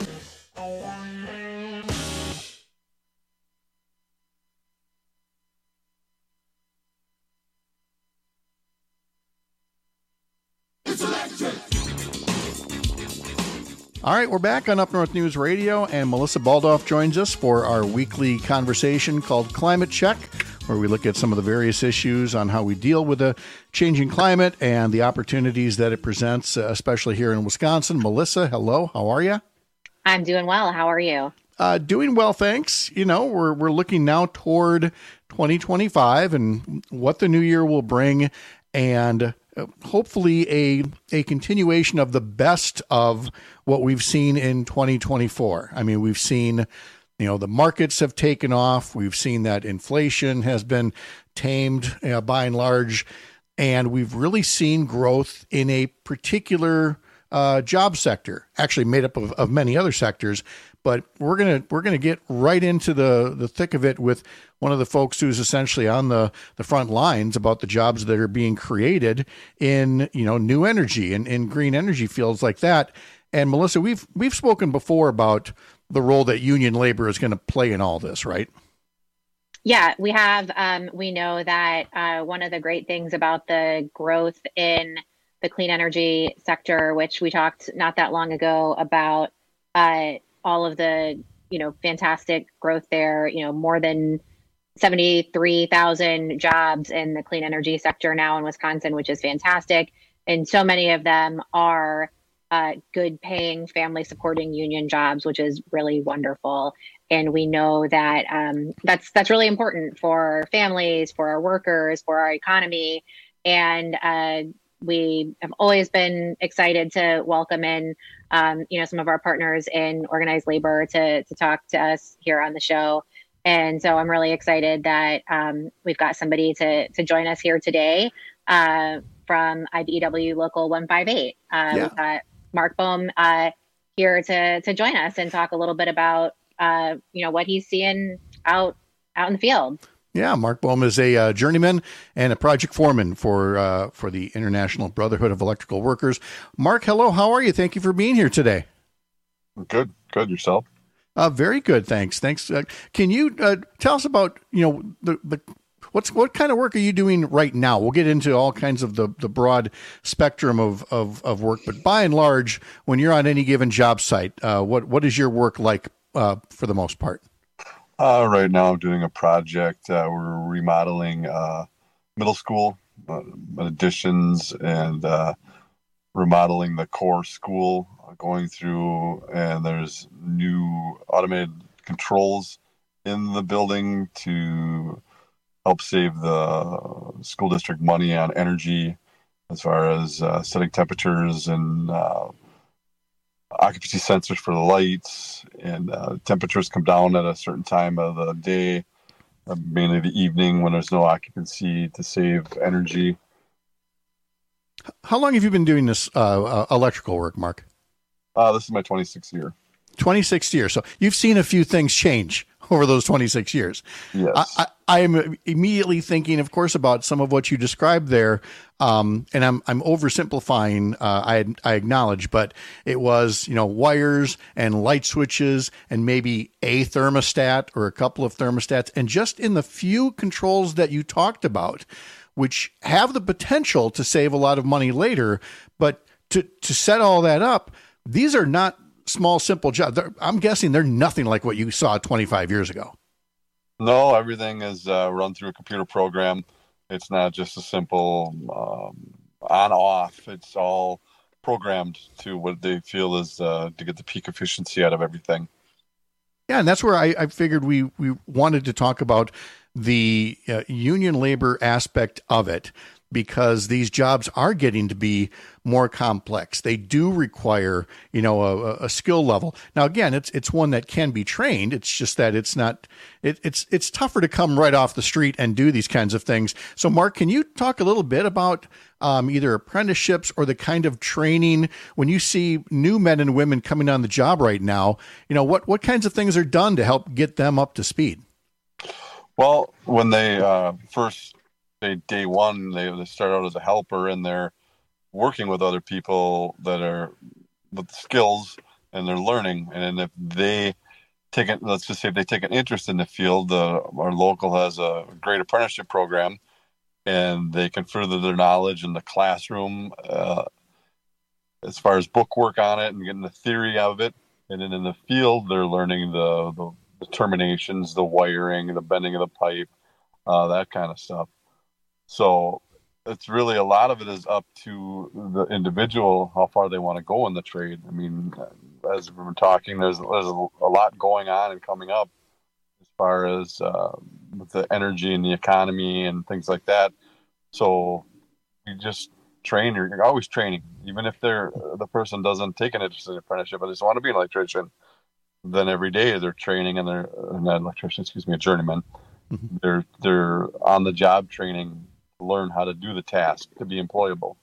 All right, we're back on Up North News Radio, and Melissa Baldoff joins us for our weekly conversation called Climate Check, where we look at some of the various issues on how we deal with the changing climate and the opportunities that it presents, especially here in Wisconsin. Melissa, hello. How are you? I'm doing well. How are you? Doing well, thanks. You know, we're looking now toward 2025 and what the new year will bring, and hopefully a continuation of the best of what we've seen in 2024. I mean, we've seen, the markets have taken off. We've seen that inflation has been tamed by and large, and we've really seen growth in a particular job sector, actually made up of many other sectors. But we're gonna get right into the thick of it with one of the folks who's essentially on the front lines about the jobs that are being created in new energy and in green energy fields like that. And Melissa, we've spoken before about the role that union labor is going to play in all this, right? Yeah, we have. We know that one of the great things about the growth in the clean energy sector, which we talked not that long ago about all of the, fantastic growth there, more than 73,000 jobs in the clean energy sector now in Wisconsin, which is fantastic. And so many of them are good paying, family supporting union jobs, which is really wonderful. And we know that that's really important for families, for our workers, for our economy. And we have always been excited to welcome in, some of our partners in organized labor to talk to us here on the show. And so I'm really excited that we've got somebody to join us here today from IBEW Local 158. We've got Mark Bohm here to join us and talk a little bit about, what he's seeing out in the field. Yeah, Mark Bohm is a journeyman and a project foreman for the International Brotherhood of Electrical Workers. Mark, hello. How are you? Thank you for being here today. Good. Yourself? Very good. Thanks. Can you tell us about what kind of work are you doing right now? We'll get into all kinds of the broad spectrum of work, but by and large, when you're on any given job site, what is your work like for the most part? Right now I'm doing a project. We're remodeling middle school additions and remodeling the core school, going through, and there's new automated controls in the building to help save the school district money on energy as far as setting temperatures and occupancy sensors for the lights, and temperatures come down at a certain time of the day, mainly the evening when there's no occupancy, to save energy. How long have you been doing this electrical work, Mark? This is my 26th year. 26th year. So you've seen a few things change over those 26 years. Yes. I am immediately thinking, of course, about some of what you described there. And I'm oversimplifying, I acknowledge, but it was, wires and light switches and maybe a thermostat or a couple of thermostats. And just in the few controls that you talked about, which have the potential to save a lot of money later, but to set all that up, these are not small, simple jobs. I'm guessing they're nothing like what you saw 25 years ago. No, everything is run through a computer program. It's not just a simple on-off. It's all programmed to what they feel is to get the peak efficiency out of everything. Yeah, and that's where I figured we wanted to talk about the union labor aspect of it. because these jobs are getting to be more complex. They do require, a skill level. Now, again, it's one that can be trained. It's just that it's not. It's tougher to come right off the street and do these kinds of things. So, Mark, can you talk a little bit about either apprenticeships or the kind of training when you see new men and women coming on the job right now? What kinds of things are done to help get them up to speed? Well, when they day one, they start out as a helper, and they're working with other people that are with skills, and they're learning. And if they let's just say if they take an interest in the field, our local has a great apprenticeship program, and they can further their knowledge in the classroom as far as book work on it and getting the theory of it. And then in the field, they're learning the terminations, the wiring, the bending of the pipe, that kind of stuff. So it's really, a lot of it is up to the individual, how far they want to go in the trade. I mean, as we were talking, there's a lot going on and coming up as far as with the energy and the economy and things like that. So you just train, you're always training, even if the person doesn't take an interest in apprenticeship, but they just want to be an electrician. Then every day they're training, and they're not an electrician, a journeyman. Mm-hmm. They're on the job training, learn how to do the task to be employable.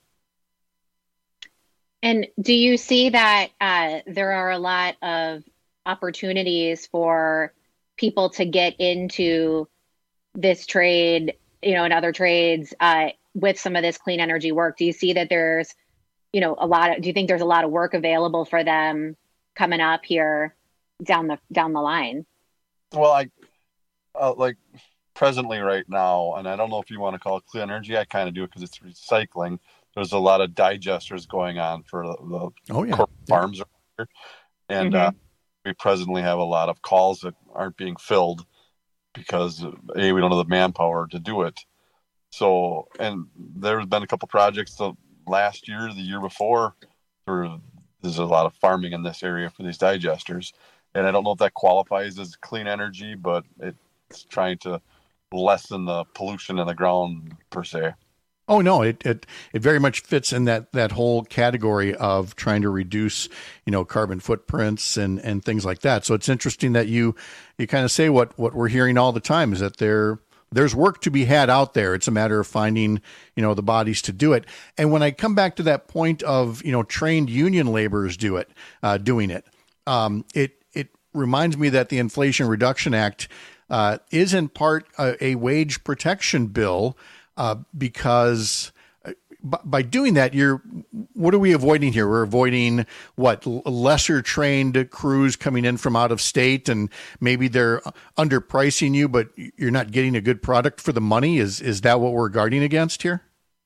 And do you see that there are a lot of opportunities for people to get into this trade, and other trades with some of this clean energy work? Do you see that there's, do you think there's a lot of work available for them coming up here down the line? Well, I presently right now, and I don't know if you want to call it clean energy. I kind of do it because it's recycling. There's a lot of digesters going on for the corporate farms, and we presently have a lot of calls that aren't being filled because we don't have the manpower to do it. So, and there's been a couple projects the last year, the year before, there's a lot of farming in this area for these digesters, and I don't know if that qualifies as clean energy, but it's trying to lessen the pollution in the ground per se. Oh no, it very much fits in that whole category of trying to reduce, carbon footprints and things like that. So it's interesting that you kind of say what we're hearing all the time is that there's work to be had out there. It's a matter of finding, the bodies to do it. And when I come back to that point of, trained union laborers doing it, it reminds me that the Inflation Reduction Act is in part a wage protection bill, because by doing that, what are we avoiding here? We're avoiding lesser trained crews coming in from out of state, and maybe they're underpricing you, but you're not getting a good product for the money. Is that what we're guarding against here?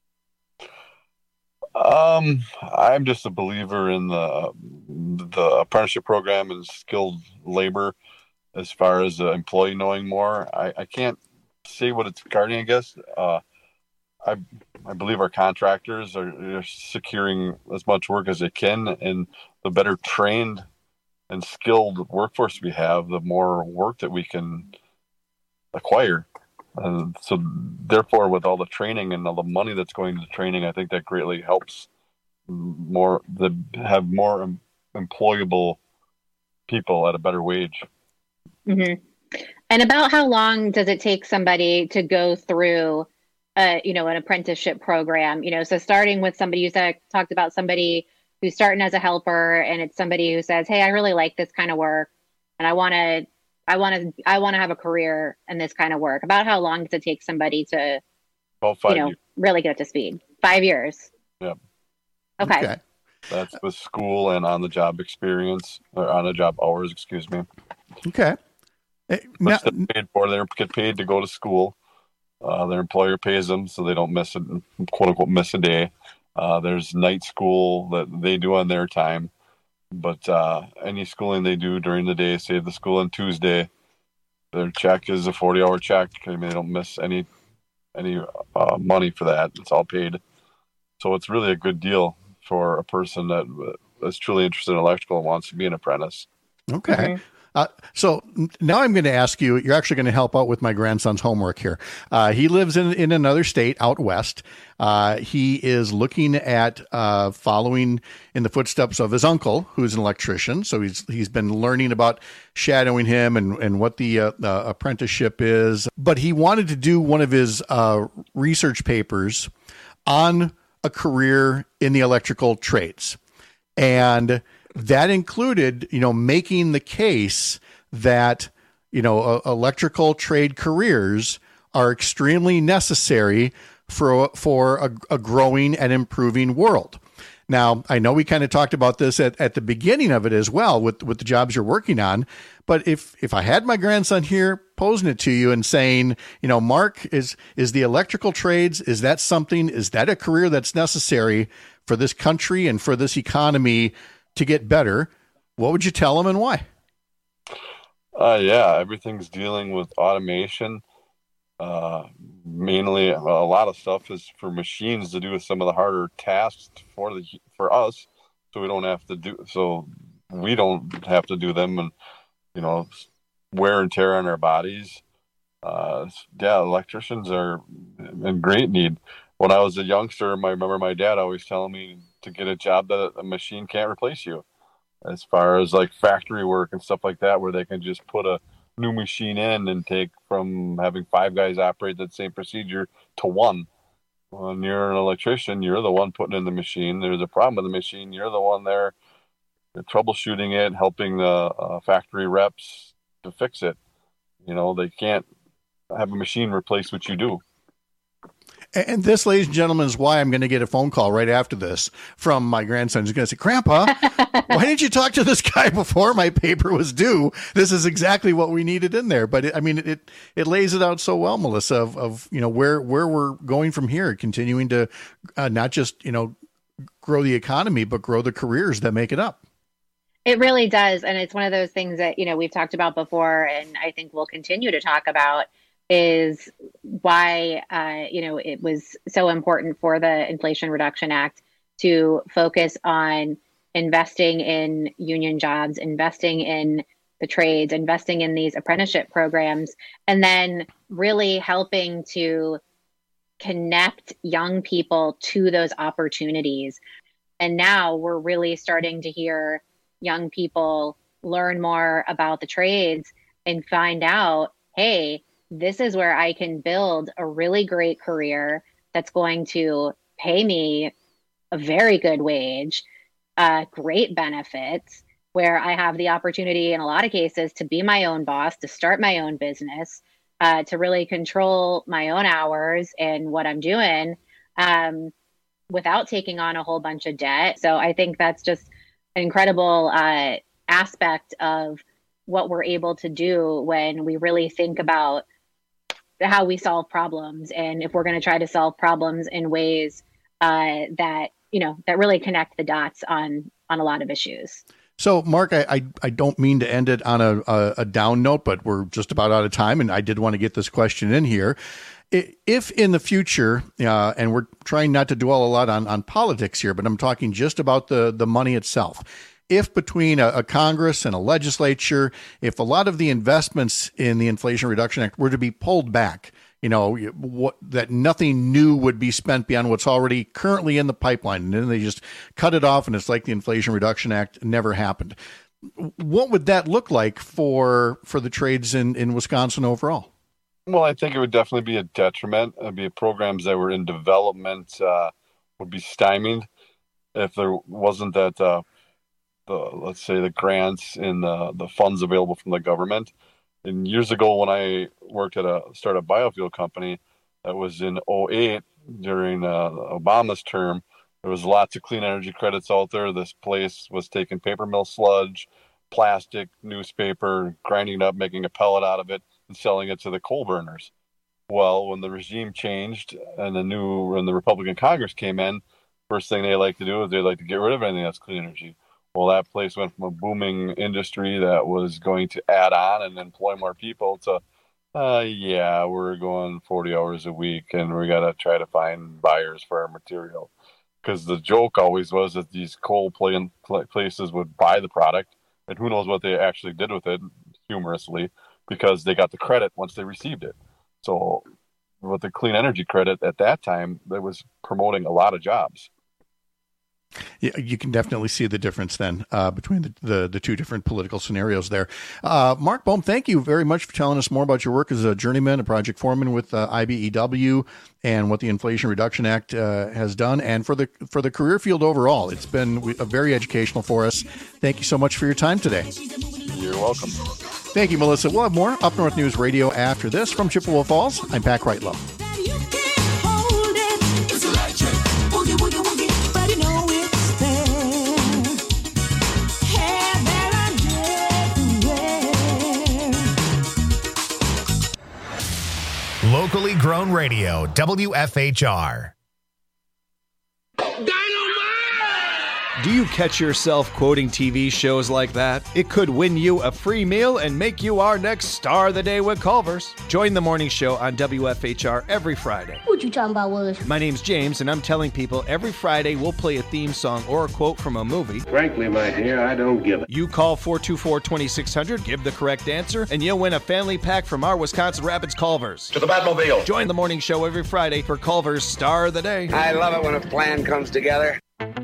I'm just a believer in the apprenticeship program and skilled labor. As far as the employee knowing more, I can't say what it's guarding against. I believe our contractors are securing as much work as they can, and the better trained and skilled workforce we have, the more work that we can acquire. So therefore, with all the training and all the money that's going to training, I think that greatly helps have more employable people at a better wage. Mm-hmm. And about how long does it take somebody to go through an apprenticeship program? So starting with somebody, you talked about somebody who's starting as a helper, and it's somebody who says, hey, I really like this kind of work, and I want to have a career in this kind of work. About how long does it take somebody to, about 5 years. Really get up to speed? 5 years. Yeah. Okay. That's with school and on-the-job experience, or on-the-job hours, excuse me. Okay. They get paid to go to school. Their employer pays them so they don't quote unquote miss a day. There's night school that they do on their time, but any schooling they do during the day, say the school on Tuesday, their check is a 40-hour check. I mean, they don't miss any money for that. It's all paid. So it's really a good deal for a person that is truly interested in electrical and wants to be an apprentice. Okay. So now I'm going to ask you, you're actually going to help out with my grandson's homework here. He lives in another state out west. He is looking at following in the footsteps of his uncle, who's an electrician. So he's been learning about shadowing him and what the apprenticeship is. But he wanted to do one of his research papers on a career in the electrical trades. And that included, making the case that, electrical trade careers are extremely necessary for a growing and improving world. Now, I know we kind of talked about this at the beginning of it as well with the jobs you're working on. But if I had my grandson here posing it to you and saying, Mark, is the electrical trades, is that a career that's necessary for this country and for this economy to get better, what would you tell him and why? Yeah, everything's dealing with automation. Mainly, a lot of stuff is for machines to do with some of the harder tasks for us, so we don't have to do them, and wear and tear on our bodies. Electricians are in great need. When I was a youngster, I remember my dad always telling me to get a job that a machine can't replace you, as far as like factory work and stuff like that, where they can just put a new machine in and take from having 5 guys operate that same procedure to 1. When you're an electrician, you're the one putting in the machine. There's a problem with the machine. You're the one there troubleshooting it, helping the factory reps to fix it. They can't have a machine replace what you do. And this, ladies and gentlemen, is why I'm going to get a phone call right after this from my grandson. He's going to say, Grandpa, why didn't you talk to this guy before my paper was due? This is exactly what we needed in there. But it lays it out so well, Melissa, of where we're going from here, continuing to not just, grow the economy, but grow the careers that make it up. It really does. And it's one of those things that, we've talked about before, and I think we'll continue to talk about, is why, it was so important for the Inflation Reduction Act to focus on investing in union jobs, investing in the trades, investing in these apprenticeship programs, and then really helping to connect young people to those opportunities. And now we're really starting to hear young people learn more about the trades and find out, hey, this is where I can build a really great career that's going to pay me a very good wage, great benefits, where I have the opportunity in a lot of cases to be my own boss, to start my own business, to really control my own hours and what I'm doing without taking on a whole bunch of debt. So I think that's just an incredible aspect of what we're able to do when we really think about how we solve problems, and if we're going to try to solve problems in ways that really connect the dots on a lot of issues. So, Mark, I don't mean to end it on a down note, but we're just about out of time, and I did want to get this question in here. If in the future, and we're trying not to dwell a lot on politics here, but I'm talking just about the money itself. If between a Congress and a legislature, if a lot of the investments in the Inflation Reduction Act were to be pulled back, that nothing new would be spent beyond what's already currently in the pipeline, and then they just cut it off, and it's like the Inflation Reduction Act never happened. What would that look like for the trades in Wisconsin overall? Well, I think it would definitely be a detriment. It'd be programs that were in development would be stymied if there wasn't that let's say the grants and the funds available from the government. And years ago, when I worked at a startup biofuel company, that was in 2008 during Obama's term, there was lots of clean energy credits out there. This place was taking paper mill sludge, plastic, newspaper, grinding it up, making a pellet out of it, and selling it to the coal burners. Well, when the regime changed and when the Republican Congress came in, first thing they like to do is they like to get rid of anything that's clean energy. Well, that place went from a booming industry that was going to add on and employ more people to, we're going 40 hours a week and we got to try to find buyers for our material. Because the joke always was that these coal places would buy the product, and who knows what they actually did with it. humorously, because they got the credit once they received it. So with the clean energy credit at that time, that was promoting a lot of jobs. Yeah, you can definitely see the difference then between the two different political scenarios there. Mark Bohm, thank you very much for telling us more about your work as a journeyman, a project foreman with IBEW, and what the Inflation Reduction Act has done, and for the career field overall. It's been very educational for us. Thank you so much for your time today. You're welcome. Thank you, Melissa. We'll have more Up North News Radio after this. From Chippewa Falls, I'm Pat Kreitlow. Locally grown radio, WFHR. Do you catch yourself quoting TV shows like that? It could win you a free meal and make you our next star of the day with Culver's. Join the morning show on WFHR every Friday. What you talking about, Willis? My name's James, and I'm telling people every Friday we'll play a theme song or a quote from a movie. Frankly, my dear, I don't give it. You call 424-2600, give the correct answer, and you'll win a family pack from our Wisconsin Rapids Culver's. To the Batmobile. Join the morning show every Friday for Culver's Star of the Day. I love it when a plan comes together.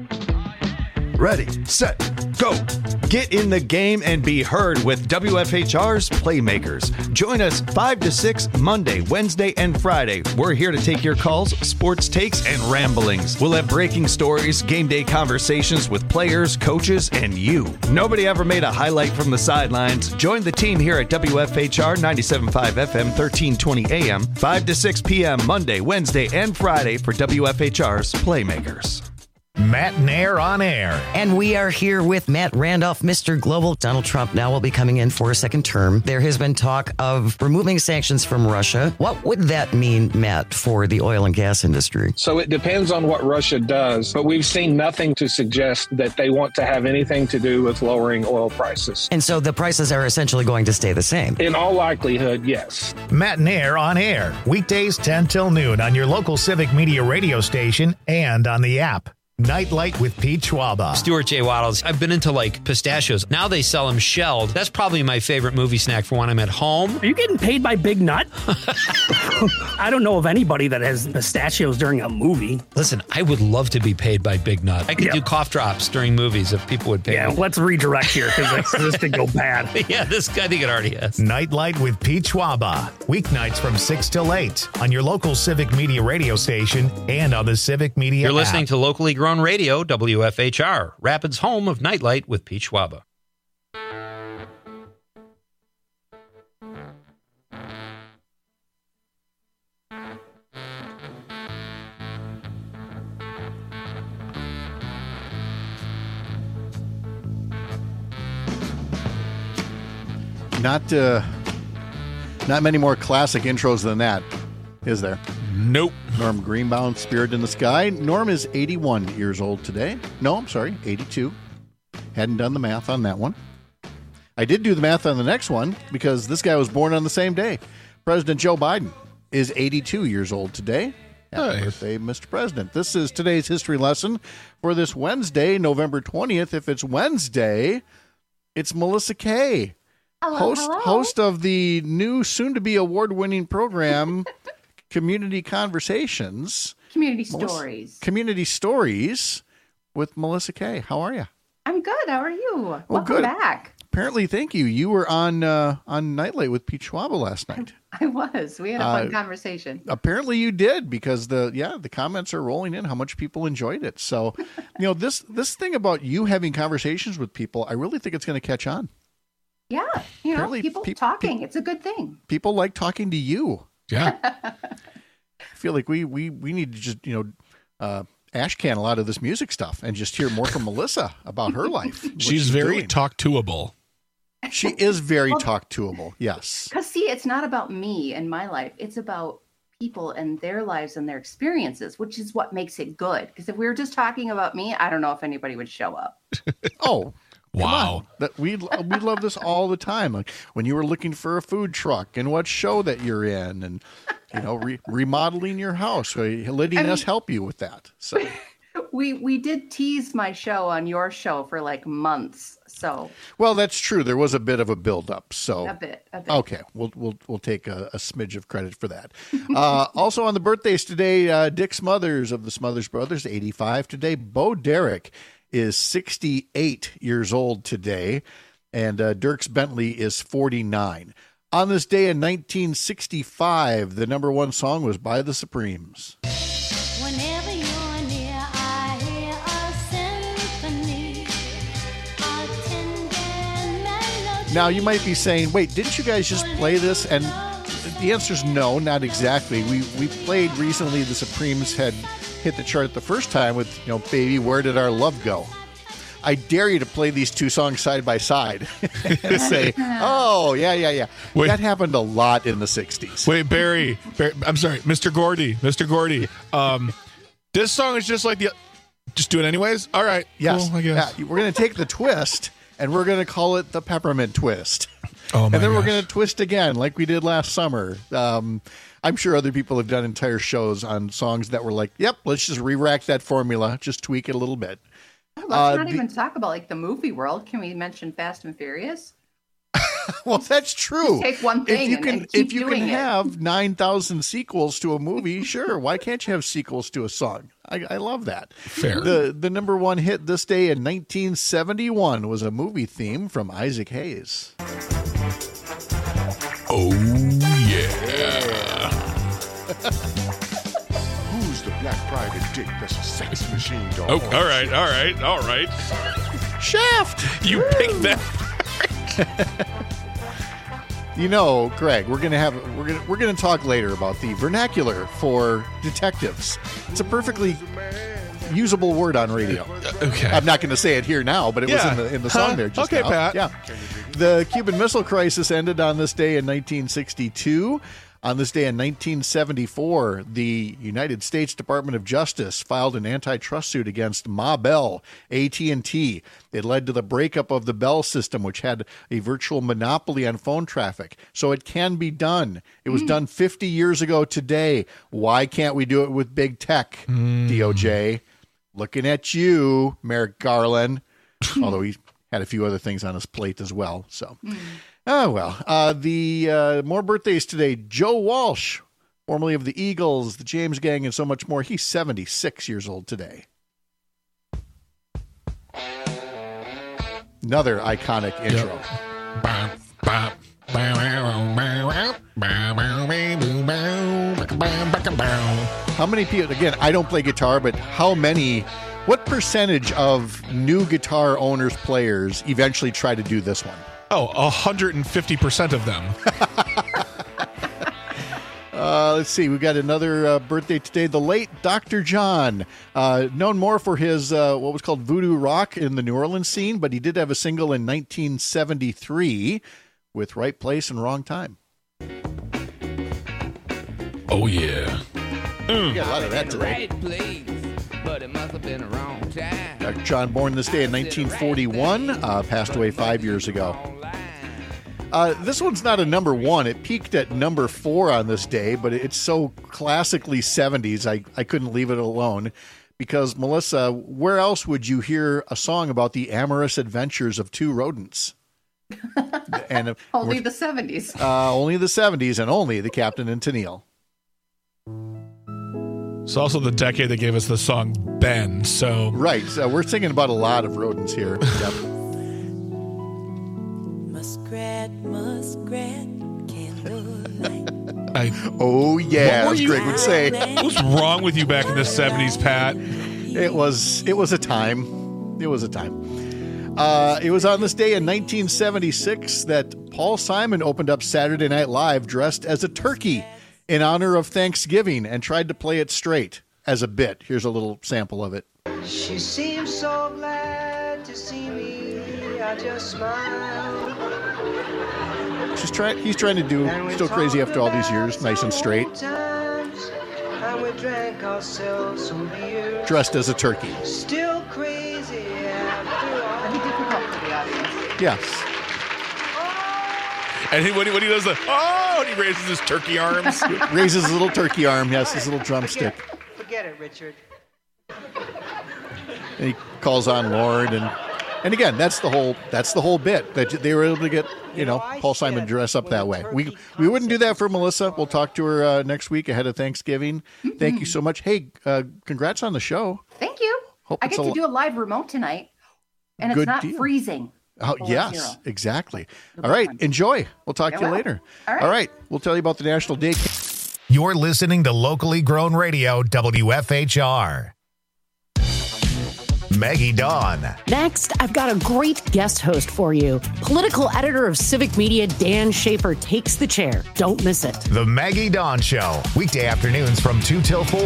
Ready, set, go. Get in the game and be heard with WFHR's Playmakers. Join us 5 to 6 Monday, Wednesday, and Friday. We're here to take your calls, sports takes, and ramblings. We'll have breaking stories, game day conversations with players, coaches, and you. Nobody ever made a highlight from the sidelines. Join the team here at WFHR 97.5 FM, 1320 AM, 5 to 6 p.m. Monday, Wednesday, and Friday for WFHR's Playmakers. Matt Nair on air. And we are here with Matt Randolph, Mr. Global. Donald Trump now will be coming in for a second term. There has been talk of removing sanctions from Russia. What would that mean, Matt, for the oil and gas industry? So it depends on what Russia does, but we've seen nothing to suggest that they want to have anything to do with lowering oil prices. And so the prices are essentially going to stay the same? In all likelihood, yes. Matt Nair on air. Weekdays 10 till noon on your local Civic Media radio station and on the app. Nightlight with Pete Schwaba. Stuart J. Waddles. I've been into like pistachios. Now they sell them shelled. That's probably my favorite movie snack for when I'm at home. Are you getting paid by Big Nut? I don't know of anybody that has pistachios during a movie. Listen, I would love to be paid by Big Nut. I could do cough drops during movies if people would pay me. Yeah, let's redirect here because this could go bad. Yeah, I think it already has. Nightlight with Pete Schwaba. Weeknights from 6 till 8 on your local Civic Media radio station and on the Civic Media You're app. listening to Locally Grown Radio, WFHR, Rapids' home of Nightlight with Pete Schwaba. Not many more classic intros than that, is there? Nope. Norm Greenbaum, Spirit in the Sky. Norm is 81 years old today. No, I'm sorry, 82. Hadn't done the math on that one. I did do the math on the next one because this guy was born on the same day. President Joe Biden is 82 years old today. Happy birthday, Mr. President. This is today's history lesson for this Wednesday, November 20th. If it's Wednesday, it's Melissa Kay. Hello, Host of the new, soon-to-be award-winning program, Community Conversations. Community Stories. Community Stories with Melissa Kay. How are you? I'm good. How are you? Well, Welcome back. Apparently, thank you. You were on Nightlight with Pete Schwaba last night. I was. We had a fun conversation. Apparently, you did because the comments are rolling in how much people enjoyed it. So, this thing about you having conversations with people, I really think it's going to catch on. Yeah, people talking. It's a good thing. People like talking to you. Yeah. I feel like we need to just, ash can a lot of this music stuff and just hear more from Melissa about her life. She's very talk-toable. She is very talk-toable, yes. Because, see, it's not about me and my life. It's about people and their lives and their experiences, which is what makes it good. Because if we were just talking about me, I don't know if anybody would show up. Oh, wow. We love this all the time. Like when you were looking for a food truck and what show that you're in and, remodeling your house, letting us help you with that. So We did tease my show on your show for like months. So well, that's true. There was a bit of a build-up. So a bit. Okay, we'll take a smidge of credit for that. Also on the birthdays today, Dick Smothers of the Smothers Brothers, 85 today. Bo Derek is 68 years old today, and Dierks Bentley is 49. On this day in 1965, the number one song was by the Supremes. Whenever you're near, I hear a symphony, a tender melody. Now, you might be saying, wait, didn't you guys just play this? And the answer is no, not exactly. We played recently, the Supremes had hit the chart the first time with, Baby, Where Did Our Love Go? I dare you to play these two songs side by side and say, oh, yeah. Wait. That happened a lot in the 60s. Wait, Barry, I'm sorry, Mr. Gordy. This song is just like just do it anyways? All right. Yes. Cool, I guess. Yeah, we're going to take the twist, and we're going to call it the Peppermint Twist. Oh, my And then we're gosh. going to twist again like we did last summer. I'm sure other people have done entire shows on songs that were like, yep, let's just re-rack that formula, just tweak it a little bit. Let's not even talk about like the movie world. Can we mention Fast and Furious? Well, that's true. Just take one thing and keep if you doing can it. have 9,000 sequels to a movie, sure. Why can't you have sequels to a song? I love that. Fair. The number one hit this day in 1971 was a movie theme from Isaac Hayes. Oh, yeah. Who's the black private dick that's a sex machine dog? Oh, all right. Shaft! You picked that. Greg, we're gonna talk later about the vernacular for detectives. It's a perfectly usable word on radio. Okay. I'm not going to say it here now, but it was in the song there just Okay, now. Pat. Yeah. The Cuban Missile Crisis ended on this day in 1962. On this day in 1974, the United States Department of Justice filed an antitrust suit against Ma Bell, AT&T. It led to the breakup of the Bell system, which had a virtual monopoly on phone traffic. So it can be done. It was done 50 years ago today. Why can't we do it with big tech, DOJ? Looking at you, Merrick Garland, although he had a few other things on his plate as well. So, oh, well. The more birthdays today. Joe Walsh, formerly of the Eagles, the James Gang, and so much more. He's 76 years old today. Another iconic intro. How many people, again, I don't play guitar, but what percentage of new guitar owners, players eventually try to do this one? Oh, 150% of them. Let's see. We've got another birthday today. The late Dr. John, known more for his what was called voodoo rock in the New Orleans scene, but he did have a single in 1973 with Right Place and Wrong Time. Oh, yeah. We got a lot of that today. Dr. John, born this day in 1941, passed away 5 years ago. This one's not a number one. It peaked at number 4 on this day, but it's so classically 70s, I couldn't leave it alone. Because, Melissa, where else would you hear a song about the amorous adventures of two rodents? And Only the 70s. Only the 70s, and only the Captain and Tennille. It's also the decade that gave us the song Ben, so... Right, so we're singing about a lot of rodents here. Yep. Muskrat, candlelight. Oh, yeah, as Greg would say. What was wrong with you back in the 70s, Pat? It was a time. It was a time. It was on this day in 1976 that Paul Simon opened up Saturday Night Live dressed as a turkey in honor of Thanksgiving and tried to play it straight as a bit. Here's a little sample of it. She seems so glad to see me. I just smile. He's trying to do Still Crazy After All These Years, nice and straight. And we drank ourselves some beer. Dressed as a turkey. Still crazy after all. That'd be difficult for the audience. Yes. And when he does and he raises his turkey arms. Raises his little turkey arm, yes, his little drumstick. Forget it, Richard. And he calls on Lord, and again, that's the whole bit that they were able to get Paul Simon dress up that way. We wouldn't do that for Melissa. We'll talk to her next week ahead of Thanksgiving. Mm-hmm. Thank you so much. Hey, congrats on the show. Thank you. I get to do a live remote tonight, and it's not freezing. Oh, yes, exactly. All right, enjoy. We'll talk to you later. All right, we'll tell you about the National Day. You're listening to Locally Grown Radio, WFHR. Maggie Dawn. Next, I've got a great guest host for you. Political editor of Civic Media, Dan Schaefer, takes the chair. Don't miss it. The Maggie Dawn Show, weekday afternoons from 2 till 4.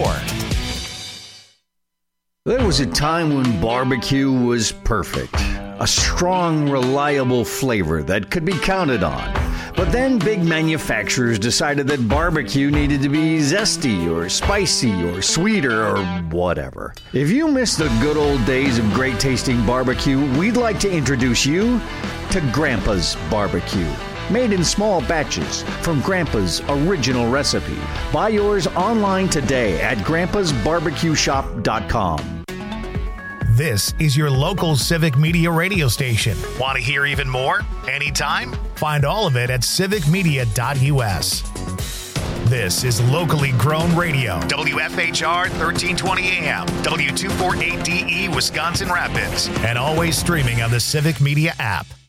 There was a time when barbecue was perfect. A strong, reliable flavor that could be counted on. But then big manufacturers decided that barbecue needed to be zesty or spicy or sweeter or whatever. If you miss the good old days of great tasting barbecue, we'd like to introduce you to Grandpa's Barbecue. Made in small batches from Grandpa's original recipe. Buy yours online today at grandpasbarbecueshop.com. This is your local Civic Media radio station. Want to hear even more? Anytime? Find all of it at civicmedia.us. This is Locally Grown Radio, WFHR 1320 AM, W248DE Wisconsin Rapids, and always streaming on the Civic Media app.